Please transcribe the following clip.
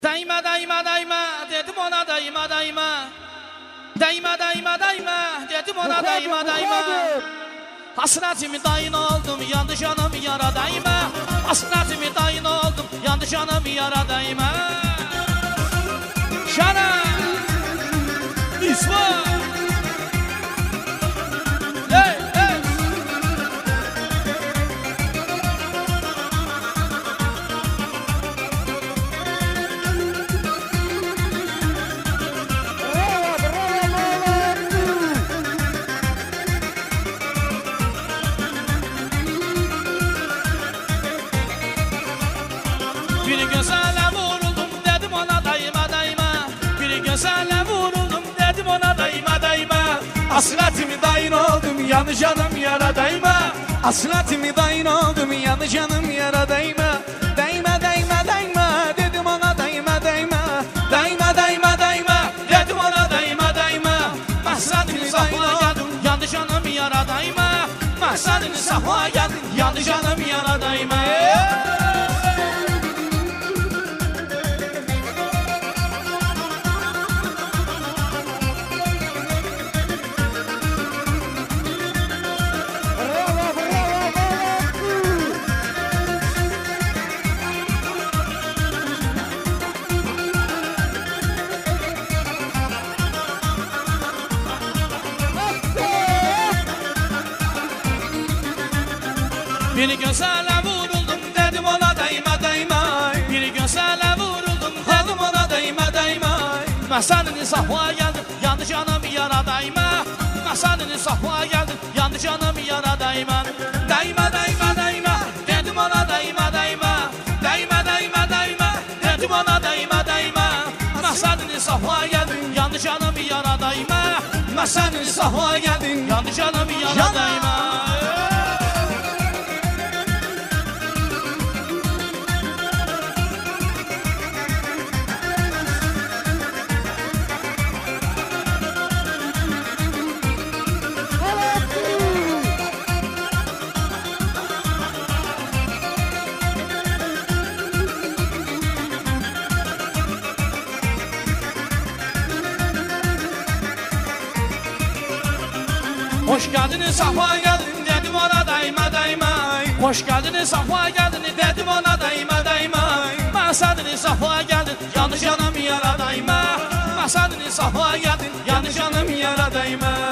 Dayma dayma dayma dedim ona dayma dayma. Dayma dayma dayma dedim ona dayma dayma. Hasretimi dayın oldum yandı canım yara dayma. Hasretimi dayın oldum yandı canım yara dayma. Şana İsmail. Hey hey. Bir gözele vuruldum dedim ona dayma dayma. Bir gözele vuruldum dedim ona dayma dayma. Hasretimi dayın oldum yanı canım yara dayma. Hasretimi dayın oldum yanı canım yara dayma. Dayma dayma dayma dedim ona dayma dayma. Dayma dayma dayma dedim ona dayma dayma. Hasretimi safha geldim yandı canım yara dayma. Hasretimi safha geldim yandı canım yara dayma. Bir gözele vuruldum dedim ona dayma dayma. Bir gözele vuruldum dedim ona dayma dayma. Meselini safha geldim yandı canım yara dayma. Meselini safha geldim yandı canım yara dayma. Dayma dayma dayma dedim ona dayma dayma. Dayma dayma dayma dedim ona dayma dayma. Meselini safha geldim yandı canım yara dayma. Meselini safha geldim yandı canım yara dayma. Hoş geldiniz, safa geldin dedim ona dayma dayma. Hoş geldiniz, safa geldin dedim ona dayma dayma. Masadını safa geldin, yanlış canım yara dayma. Masadını safa geldin, yanlış canım yara dayma.